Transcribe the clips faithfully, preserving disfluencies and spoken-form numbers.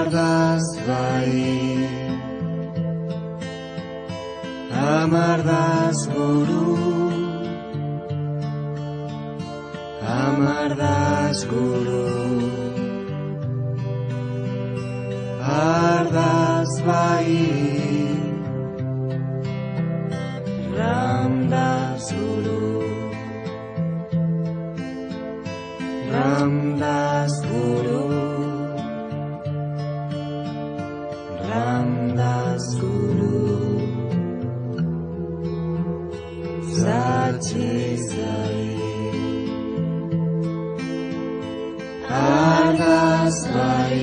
Amardas bai, amardas guru, amardas guru, ardas bai, Ramdas guru, Ramdas guru, Ramdas guru, Sachi Sai, Ardas bai,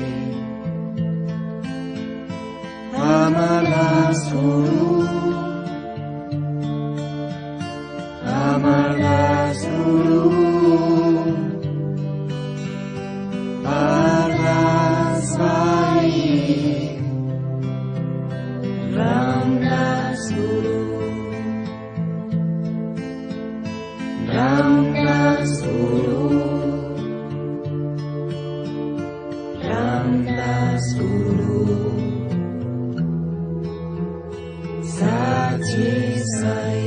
Amardas guru, Amardas guru, Ardas bai, Ramdas guru, Ramdas guru, Ramdas guru, Sachi Sai.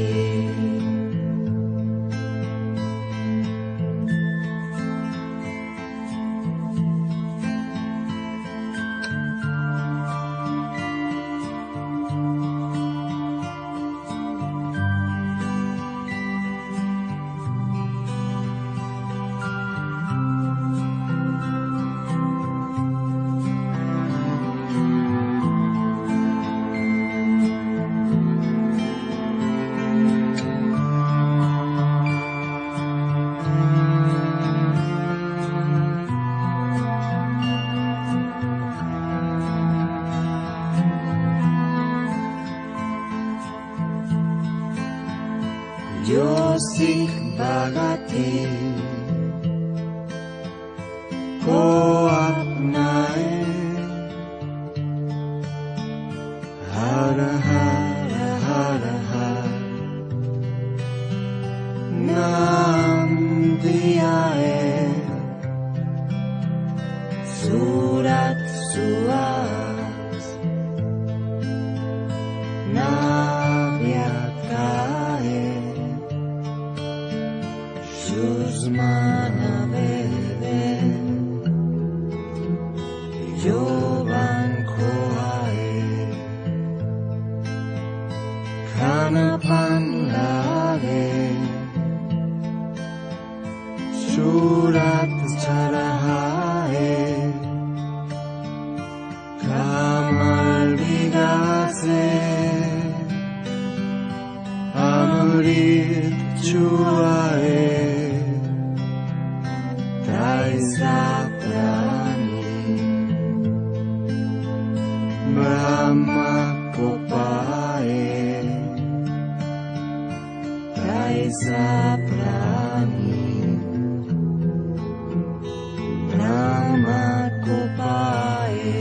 Yosik bagati koap nae hara hara hara hara nam diae surat suas nabiat kae Shuzmana bebe Yoban koae Kanapan lage Shurat charahae Kamal bigase Amrit chuae Saprani Brahma Kopae Saprani Brahma Kopae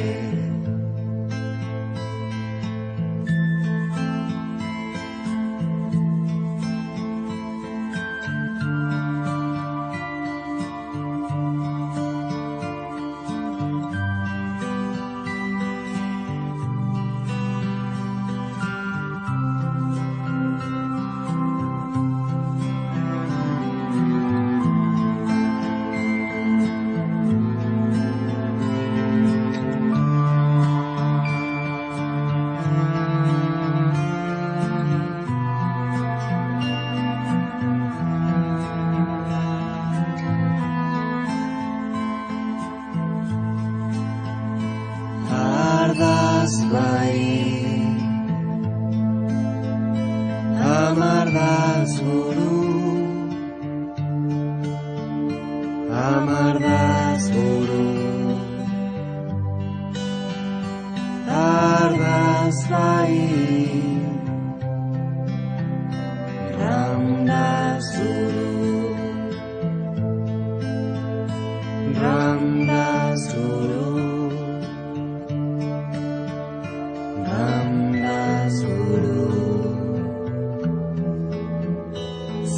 Ardas bai, Amardas guru, Amardas guru, Ardas bai, Ramdas guru, Ramdas guru, Ramdas guru,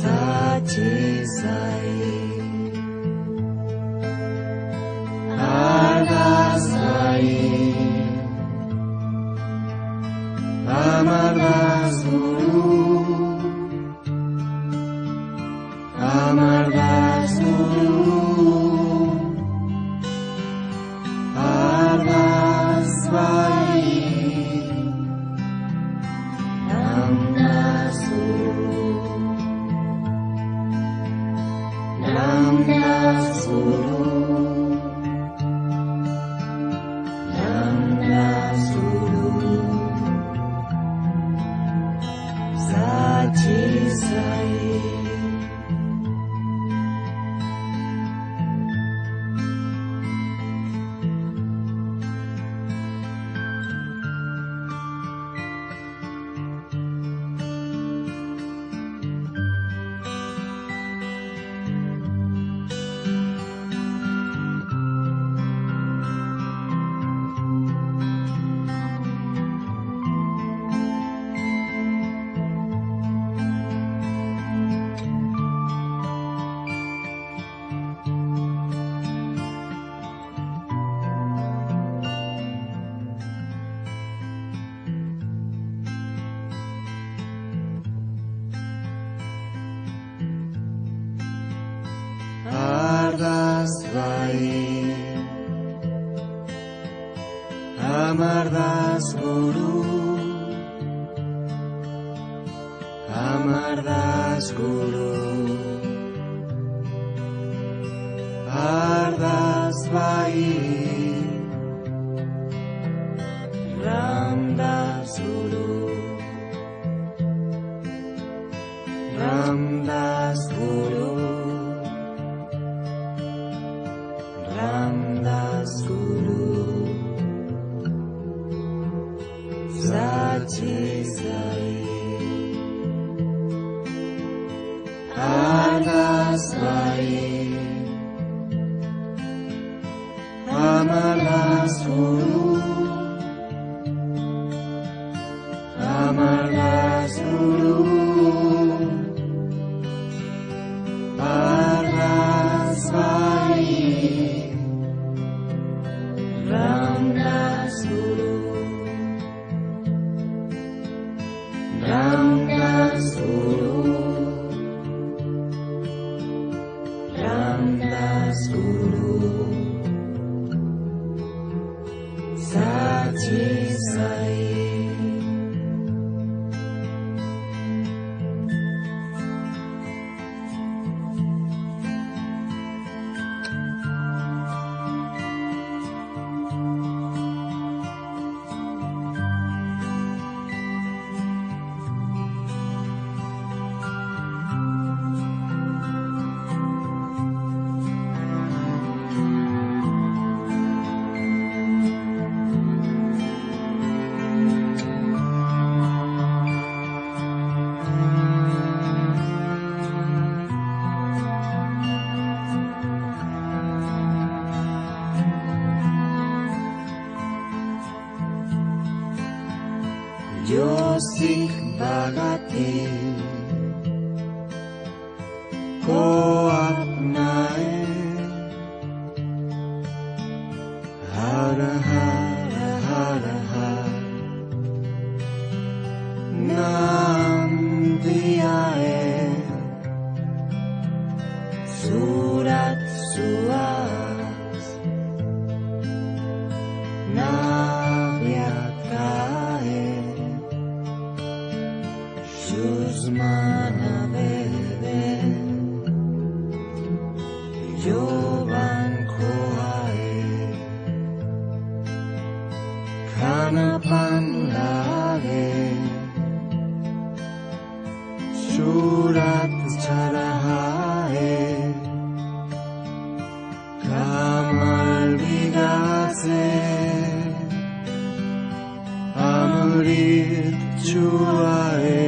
Amardas Guru, Amardas Guru, Ardas Vai, Ramdas Guru, Ramdas Guru, Ramdas Guru, Sachi Sai. Ardas Vai, Amardas Guru, Amardas Guru, Ardas Vai, Ramdas Guru, Ramdas Guru, Ramdas Guru, Sachi Sai. Ardas Vai, Amardas Guru, Amardas Guru, Ardas Vai, Ramdas Guru, Ramdas Guru, Ramdas Guru, Sachi Sai. Yosik Bhagati Koap Nae Hara Hara Hara Hara Nam Diyae Surat Suas Navyakae Shuzmana Bebe Jovan Koae Kanapan Lage Shurat Charahae Kamal Vigase Amrit Chuae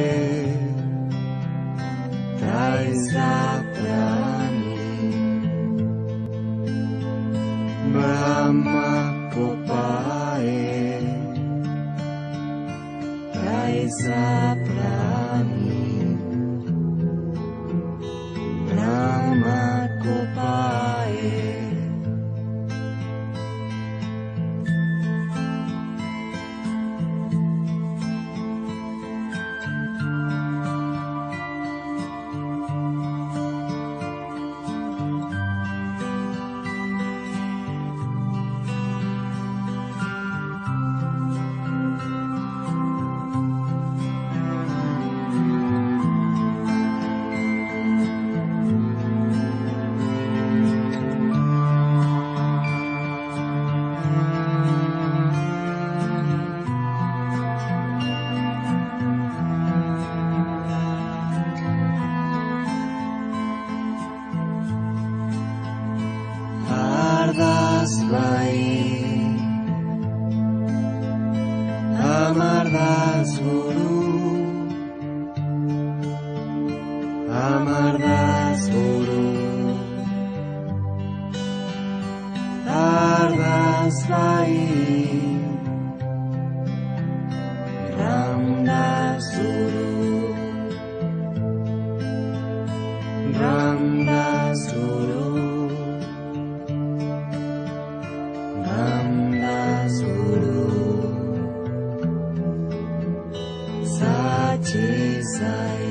Brahma Kopae Kaisa Prani Brahma Kopae satisfy.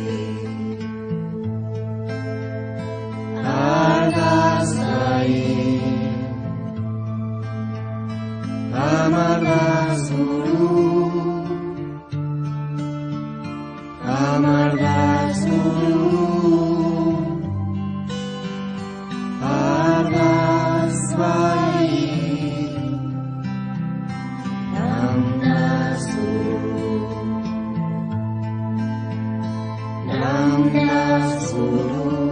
Ardas lain, amargas guru, amargas guru, ardas lain, namnas guru, namnas guru.